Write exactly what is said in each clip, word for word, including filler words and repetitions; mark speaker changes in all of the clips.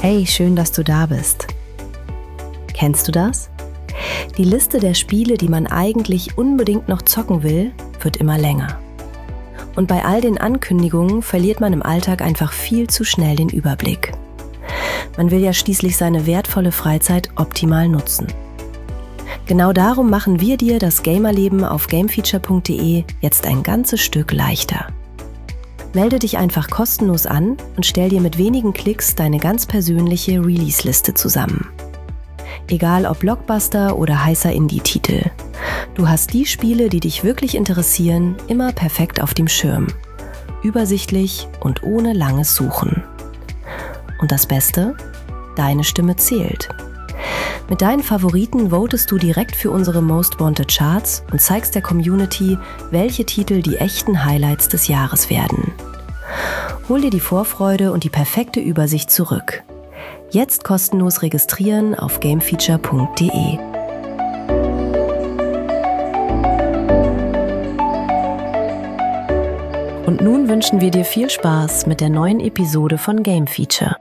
Speaker 1: Hey, schön, dass du da bist. Kennst du das? Die Liste der Spiele, die man eigentlich unbedingt noch zocken will, wird immer länger. Und bei all den Ankündigungen verliert man im Alltag einfach viel zu schnell den Überblick. Man will ja schließlich seine wertvolle Freizeit optimal nutzen. Genau darum machen wir dir das Gamerleben auf gamefeature punkt de jetzt ein ganzes Stück leichter. Melde dich einfach kostenlos an und stell dir mit wenigen Klicks deine ganz persönliche Release-Liste zusammen. Egal ob Blockbuster oder heißer Indie-Titel. Du hast die Spiele, die dich wirklich interessieren, immer perfekt auf dem Schirm. Übersichtlich und ohne langes Suchen. Und das Beste? Deine Stimme zählt. Mit deinen Favoriten votest du direkt für unsere Most Wanted Charts und zeigst der Community, welche Titel die echten Highlights des Jahres werden. Hol dir die Vorfreude und die perfekte Übersicht zurück. Jetzt kostenlos registrieren auf gamefeature punkt de. Und nun wünschen wir dir viel Spaß mit der neuen Episode von Game Feature.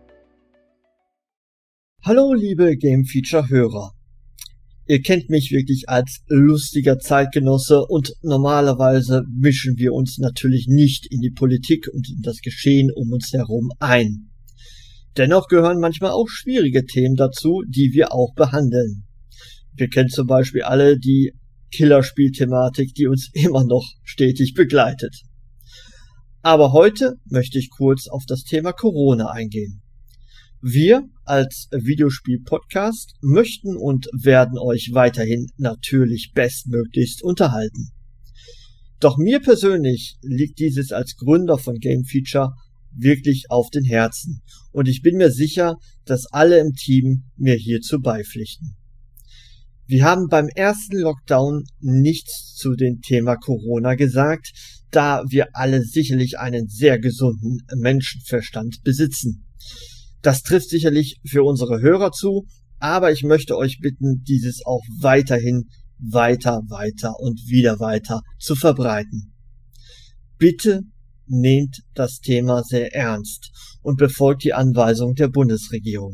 Speaker 2: Hallo liebe Game Feature Hörer. Ihr kennt mich wirklich als lustiger Zeitgenosse und normalerweise mischen wir uns natürlich nicht in die Politik und in das Geschehen um uns herum ein. Dennoch gehören manchmal auch schwierige Themen dazu, die wir auch behandeln. Wir kennen zum Beispiel alle die Killerspiel-Thematik, die uns immer noch stetig begleitet. Aber heute möchte ich kurz auf das Thema Corona eingehen. Wir als Videospiel-Podcast möchten und werden euch weiterhin natürlich bestmöglichst unterhalten. Doch mir persönlich liegt dieses als Gründer von Game Feature wirklich auf den Herzen und ich bin mir sicher, dass alle im Team mir hierzu beipflichten. Wir haben beim ersten Lockdown nichts zu dem Thema Corona gesagt, da wir alle sicherlich einen sehr gesunden Menschenverstand besitzen. Das trifft sicherlich für unsere Hörer zu, aber ich möchte euch bitten, dieses auch weiterhin weiter, weiter und wieder weiter zu verbreiten. Bitte nehmt das Thema sehr ernst und befolgt die Anweisung der Bundesregierung.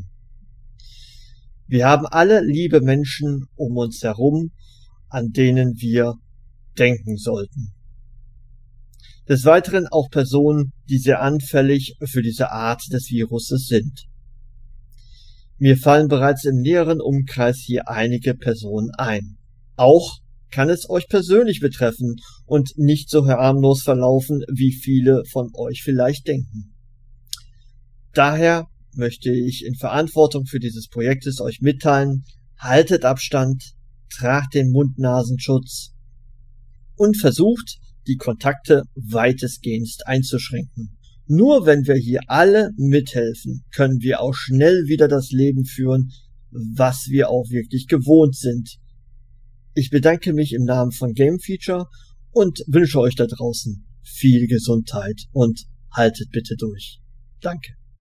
Speaker 2: Wir haben alle liebe Menschen um uns herum, an denen wir denken sollten. Des Weiteren auch Personen, die sehr anfällig für diese Art des Viruses sind. Mir fallen bereits im näheren Umkreis hier einige Personen ein. Auch kann es euch persönlich betreffen und nicht so harmlos verlaufen, wie viele von euch vielleicht denken. Daher möchte ich in Verantwortung für dieses Projektes euch mitteilen, haltet Abstand, tragt den Mund-Nasenschutz und versucht, die Kontakte weitestgehend einzuschränken. Nur wenn wir hier alle mithelfen, können wir auch schnell wieder das Leben führen, was wir auch wirklich gewohnt sind. Ich bedanke mich im Namen von Game Feature und wünsche euch da draußen viel Gesundheit und haltet bitte durch. Danke.